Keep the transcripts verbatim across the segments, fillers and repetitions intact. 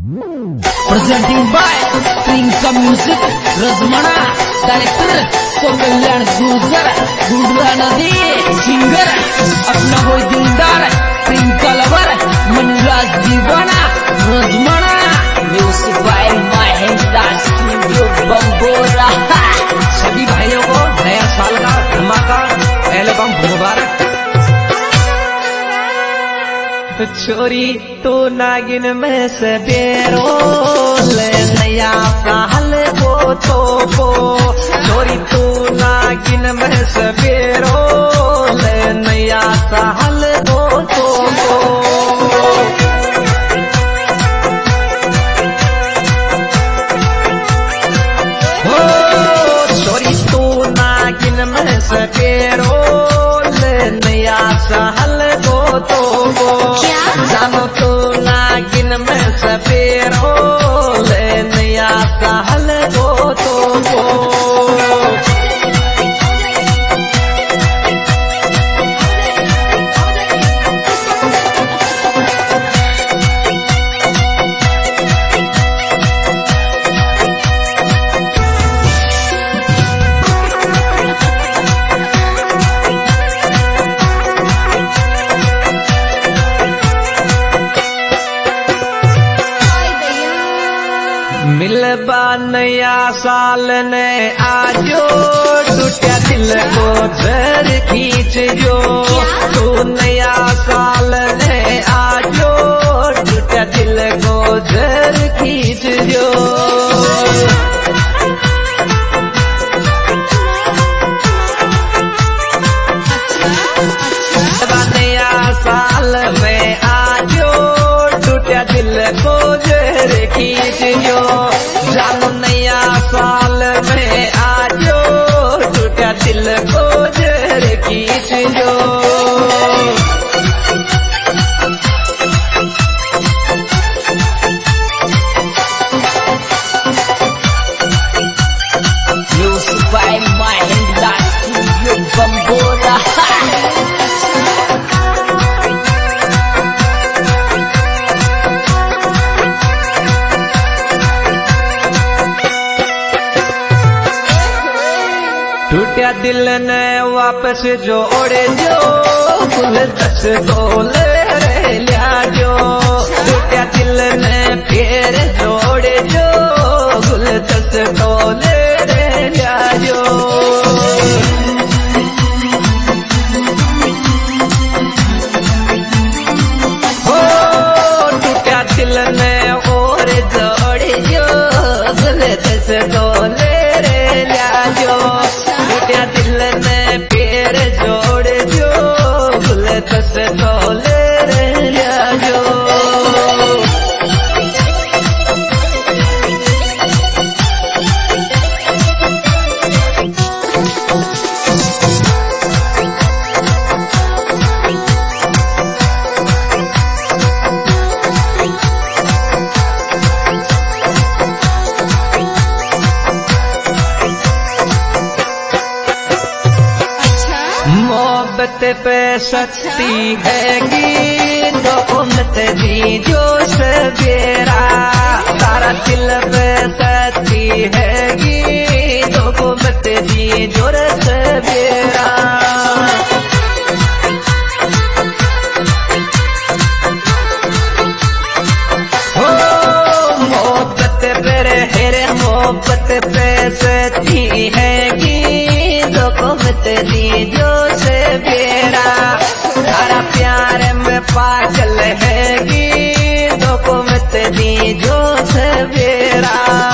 Presenting by Trinka Music, Razmana, Director, Sokalyan Guzar, Gudra Nadi, Singer, अपना कोई दिलदार, Trinka Lover, Manraj Divana, Razmana, Music by Mahendra Studio Bambora। सभी भाइयों को नया साल का धमाका पहले बम मुबारक। छोरी तो नागिन में से बेरो ले नया साल को तो को छोरी तो नागिन में से बेरो ले नया साल को तो को हो छोरी तो नागिन में से बेरो ले नया साल को तो को जानो तो नागिन में सपेरो ले नया साल को तो को मिलबा नया साल ने आजो टूटा दिल को झर खींच जो तू नया साल ने आजो टूटा दिल को झर खींच जो नया साल में आजो टूटा दिल को झर खींच जो जानो नया साल में आजो टूटा दिल को झर खींच जो Music by Mahendra Studio Bambora। टूटा दिल ने वापस जोड़े जो गुल दस तोले लिया जो टूटा दिल ने फिर जोड़े जो गुल दस तोले लिया जो हो टूटा दिल ने और जोड़े जो गुल दस तोले लिया जो टूटा दिल ने पैर जोड़ जो गुल दस तोले लिया जो मोहब्बत पे शक्ति हैगी तो उम्मत दी जो सवेरा सारा दिल पे शक्ति हैगी तो उम्मत दी जो सवेरा हो मोहब्बत पे हेरे मोहब्बत पे शक्ति हैगी तो उम्मत दी जो बेरा तारा प्यार में पागल हैगी दो को मत दी जो सवेरा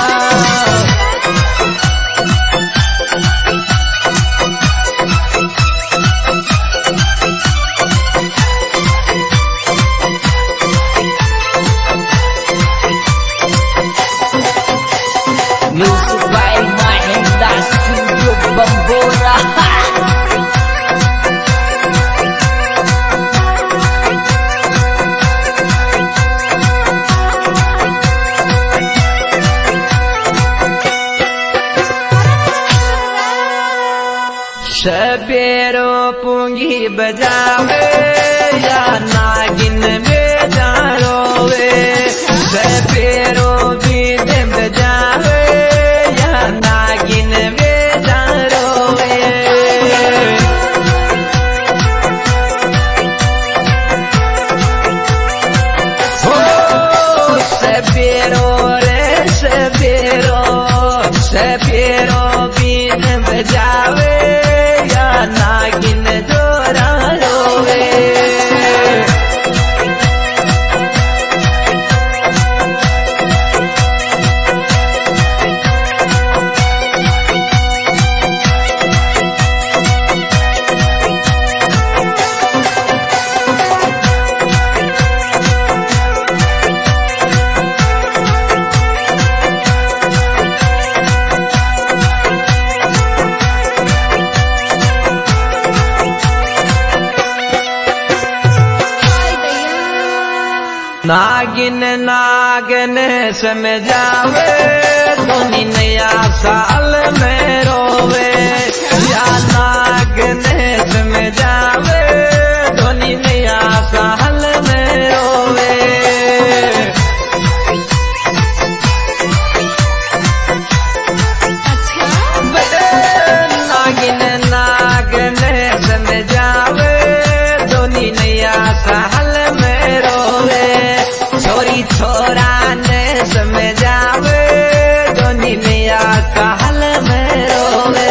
Music by Mahendra Studio Bambora। सबेरो पूंगी बजावे या नागिन में जारोवे सबेरो नागिन नागिन समझावे धोनी नया साल में रोवे, या नागिन समझावे धोनी नया साल में रोवे। नागिन नागिन समझावे धोनी नया साल में रोवे, छोरी छोरा ने समझावे धोनी नया साल में रोवे।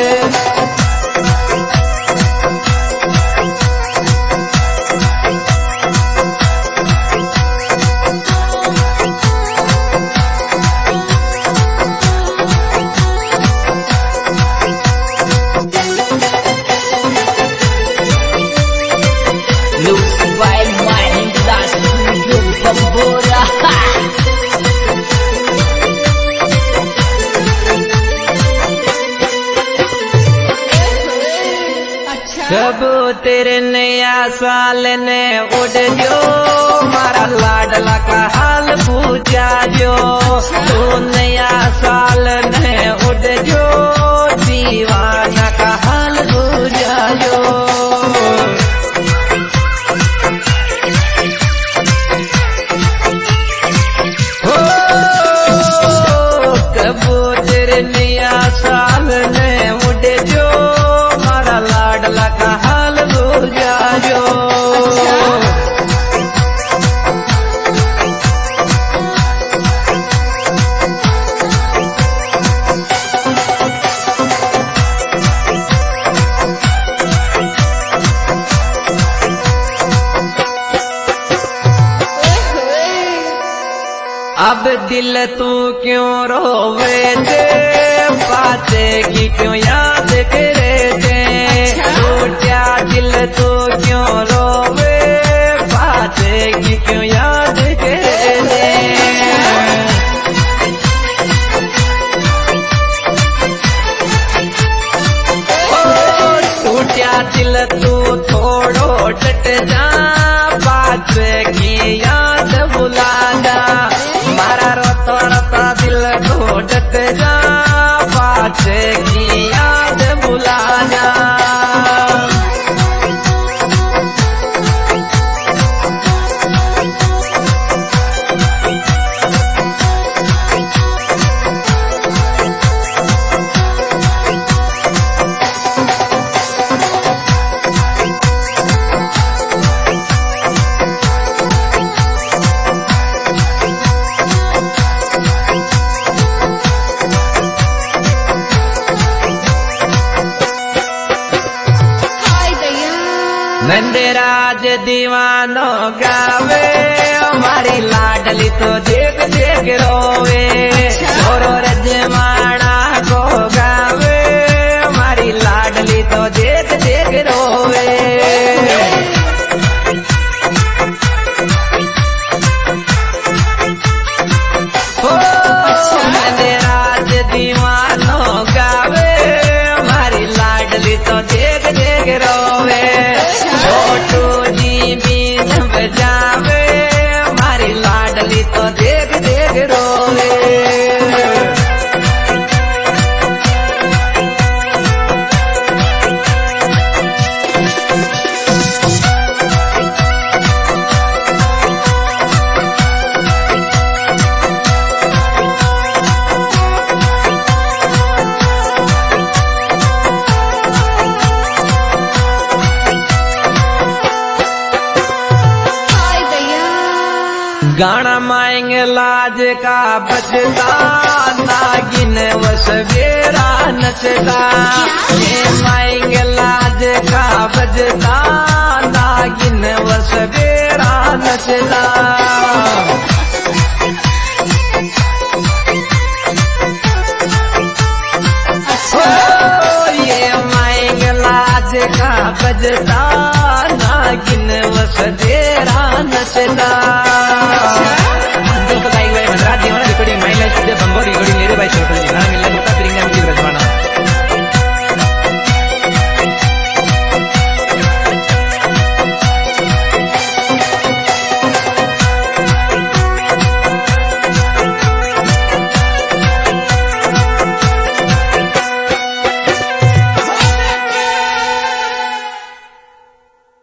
कबूतर नया साल ने उड़ जो मारा लाडला का हाल पूछा जो, तू नया साल ने उड़ जो दीवाना का हाल पूछा जो। हो कबूतर नया साल ने उड़ जो मारा लाडला का हाल बुझा जो। अब दिल तू क्यों रोवे थे, बातें की क्यों याद करे थे, टूटा दिल तू क्यों रोवे, बातें की क्यों याद करे थे। ओ टूटा दिल तू थोड़ो डट जा, बातें की याद भुला जा, मारा रोता रोता दिल को डट जा, बातें की याद भुला जा। नंदराज दीवानो गावे, हमारी लाडली तो देख देख रोवे, छोरो रजमाना को गावे, हमारी लाडली तो देख देख रोवे। हो नंदराज दीवानो गावे, हमारी लाडली तो देख देख रोवे, छोटू जी बीन बजावे, हमारी लाडली तो देख देख रोवे। गाना माएंगे लाज का बजता, नागिन व सवेरा नचता, ये माएंगे लाज का बजता, नागिन व सवेरा नचता। ओ ये माएंगे लाज का बजता,